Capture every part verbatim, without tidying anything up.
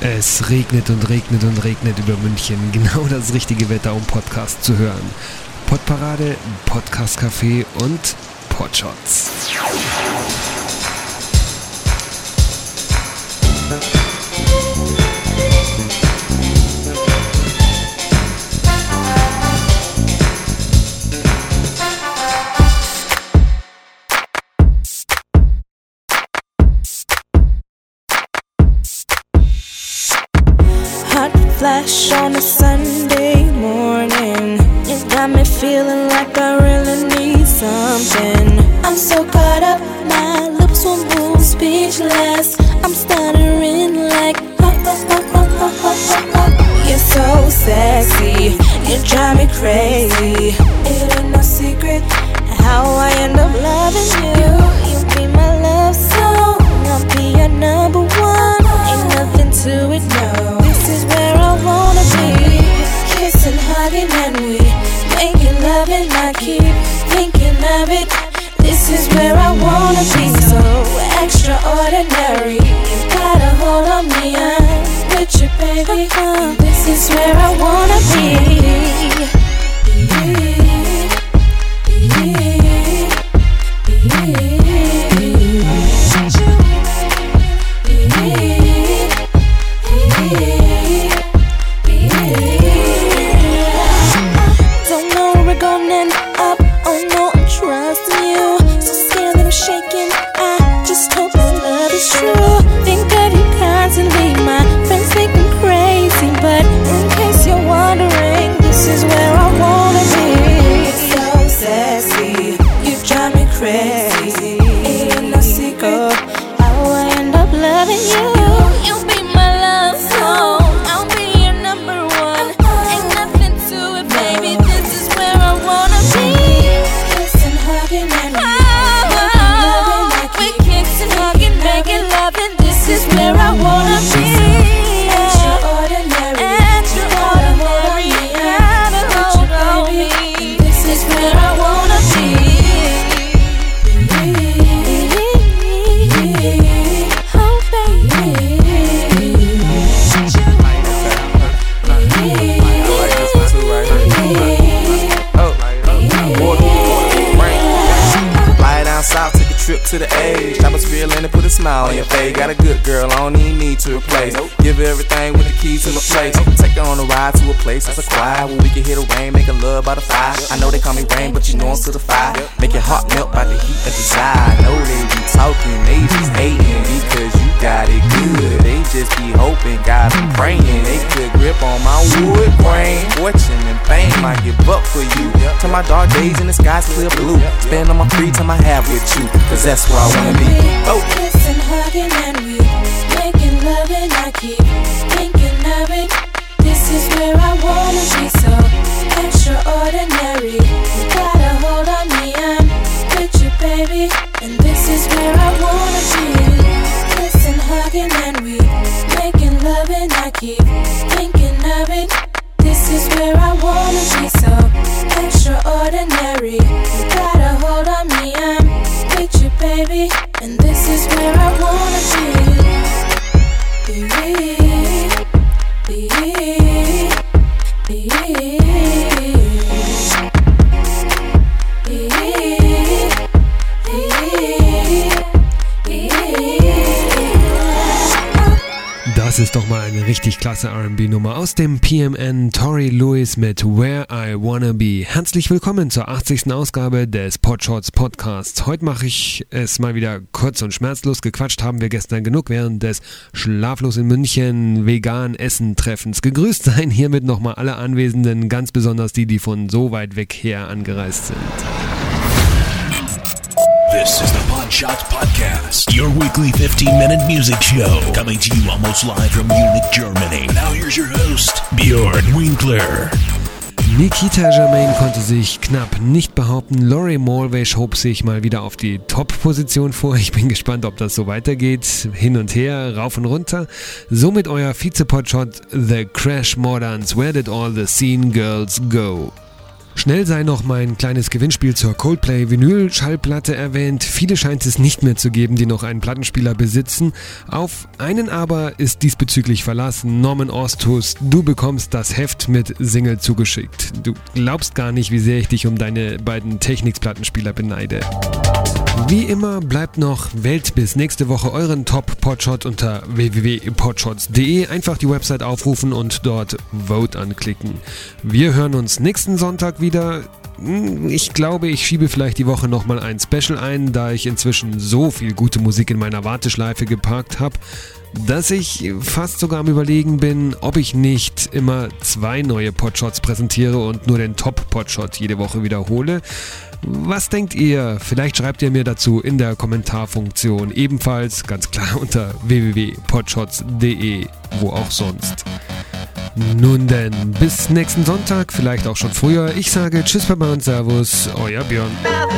Es regnet und regnet und regnet über München. Genau das richtige Wetter, um Podcast zu hören. Podparade, Podcast-Café und Podshots. Flash on a Sunday morning. It got me feeling like I really need something. I'm so caught up, my lips won't move, speechless. I'm stuttering like oh, oh, oh, oh, oh, oh, oh. You're so sexy, you drive me crazy. It ain't no secret how I end up loving you. You be my love song, I'll be your number one. Ain't nothing to it, no. This is where I wanna be. Kissing, hugging, and we making love, and I keep thinking of it. This is where I wanna be. So extraordinary. You got a hold on me, I'm with you, baby. This is where I wanna be. Don't know where we're gonna end up. Oh no, I'm trusting you. So scared that I'm shaking. I just hope this love is true. Think of you constantly. My friends think I'm crazy, but in case you're wondering, this is where I wanna be. So sexy, you drive me crazy. Ain't no secret how I end up loving you. You'll be my love song. I'll be your number one. Ain't nothing to it, baby. This is where I wanna be. Kissing, hugging, and we kissing, hugging, making love, and this is where I wanna be. Extraordinary, extraordinary, gotta hold on me. This is where I wanna be. Oh baby. South, took a trip to the age. I was feeling to put a smile on your face. Got a good girl, I don't even need to replace. Give her everything with the keys to the place. Take her on a ride to a place that's a quiet where we can hear the rain, make a love by the fire. I know they call me rain, but you know I'm to the fire. Make your heart melt by the heat of desire. I know they be talking, they just hating because you got it good. They just be hoping, God, I'm praying they could grip on my wood grain. Fortune and fame, I give up for you. Till my dark days in the sky's clear blue. Spend all my free time I have with you, cause that's where I wanna be. Oh. Kissing, hugging, and we making love, and I keep thinking of it. This is where I wanna be. So extraordinary. You got a hold on me, I'm with you, baby. And this is where I wanna be. Kissing, hugging, and we making love, and I keep thinking of it. This is where I wanna be. So extraordinary. You got a hold on me, I'm with you, baby. And this is where I wanna be. Be, be, be, be. Das ist doch mal eine richtig klasse R and B-Nummer aus dem P M N, Tory Lewis mit Where I Wanna Be. Herzlich willkommen zur achtzigsten Ausgabe des Podshots Podcasts. Heute mache ich es mal wieder kurz und schmerzlos. Gequatscht haben wir gestern genug während des Schlaflos in München vegan Essen Treffens. Gegrüßt seien hiermit nochmal alle Anwesenden, ganz besonders die, die von so weit weg her angereist sind. This is the Podshots Podcast, your weekly fifteen-minute music show, coming to you almost live from Munich, Germany. Now here's your host, Björn Winkler. Nikita Germain konnte sich knapp nicht behaupten. Lori Mulvey schob sich mal wieder auf die Top-Position vor. Ich bin gespannt, ob das so weitergeht. Hin und her, rauf und runter. Somit euer Vize-Podshot The Crash Moderns. Where did all the scene girls go? Schnell sei noch mein kleines Gewinnspiel zur Coldplay-Vinyl-Schallplatte erwähnt. Viele scheint es nicht mehr zu geben, die noch einen Plattenspieler besitzen. Auf einen aber ist diesbezüglich Verlass. Norman Osthus, du bekommst das Heft mit Single zugeschickt. Du glaubst gar nicht, wie sehr ich dich um deine beiden Technics-Plattenspieler beneide. Wie immer bleibt noch, wählt bis nächste Woche euren Top-Podshot unter w w w punkt podshots punkt d e. Einfach die Website aufrufen und dort Vote anklicken. Wir hören uns nächsten Sonntag wieder. Ich glaube, ich schiebe vielleicht die Woche nochmal ein Special ein, da ich inzwischen so viel gute Musik in meiner Warteschleife geparkt habe, dass ich fast sogar am Überlegen bin, ob ich nicht immer zwei neue Podshots präsentiere und nur den Top-Podshot jede Woche wiederhole. Was denkt ihr? Vielleicht schreibt ihr mir dazu in der Kommentarfunktion, ebenfalls ganz klar unter w w w punkt podshots punkt d e, wo auch sonst. Nun denn, bis nächsten Sonntag, vielleicht auch schon früher. Ich sage Tschüss, Baba und Servus, euer Björn.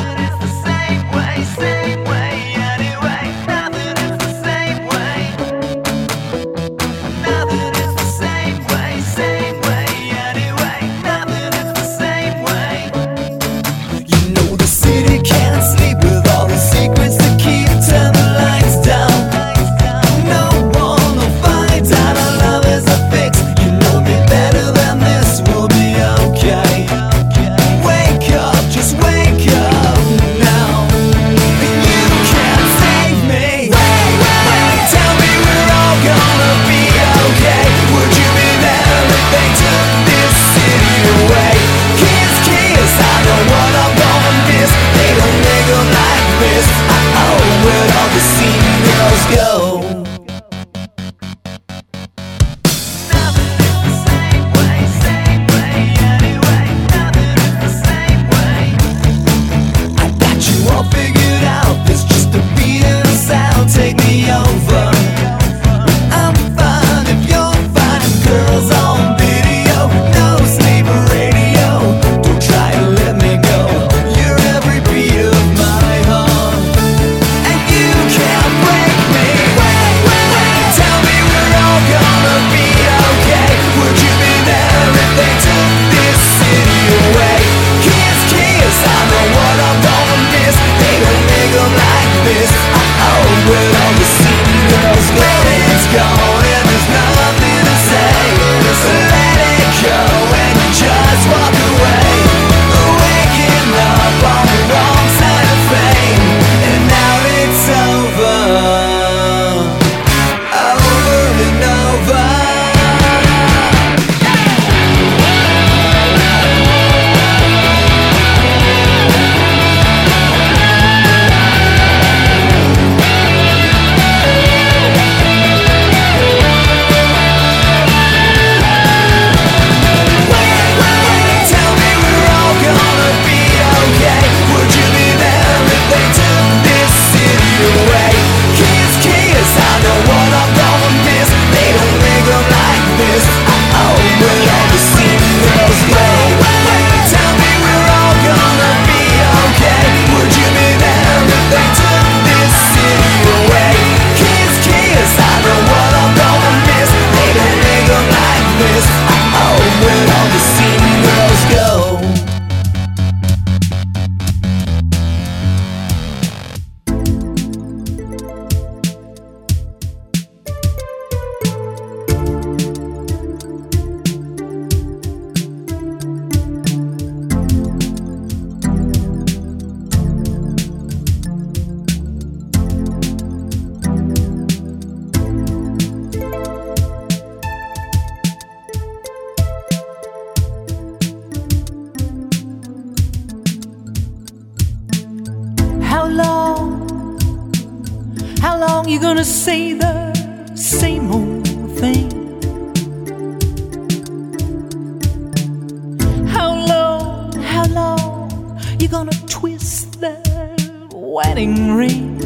How long you gonna say the same old thing? How long, how long you gonna twist that wedding ring?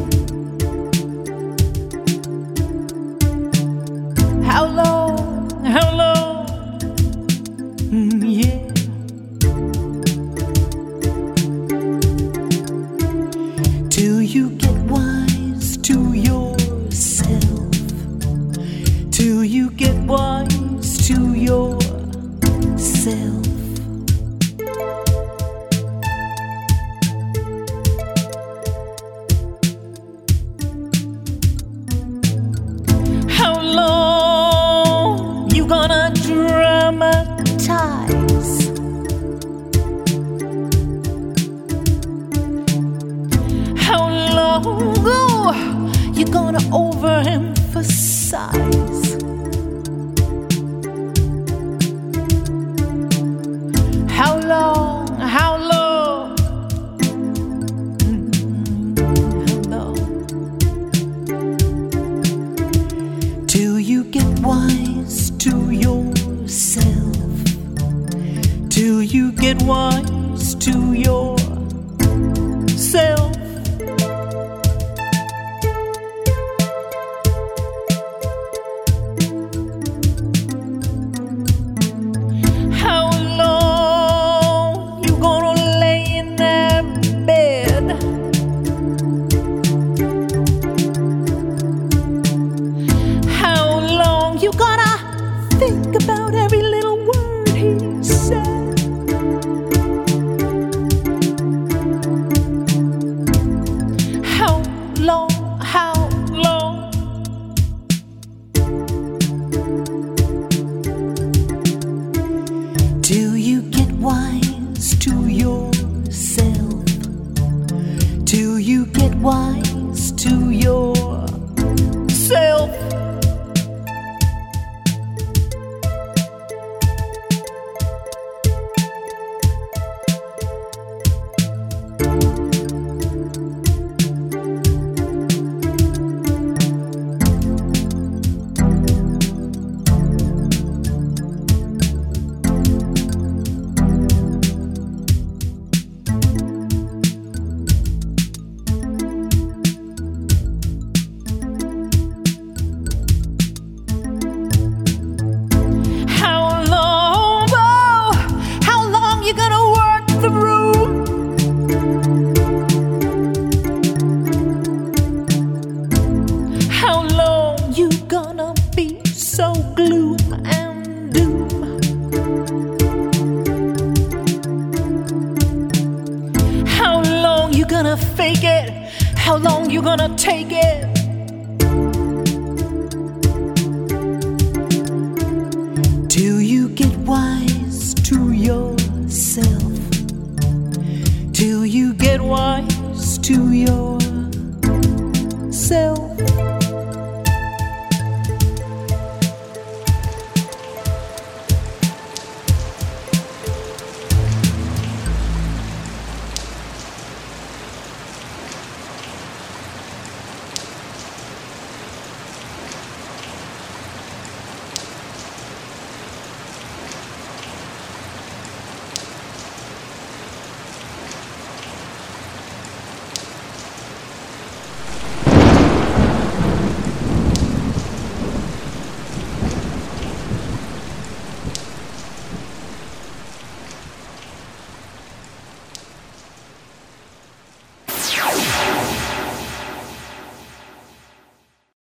How long, how long, mm, yeah. Till you get wise to yourself, till you get wise to yourself. overemphasize. How long, how long, how long till you get wise to yourself, till you get wise to yourself. Fake it? How long you gonna take it?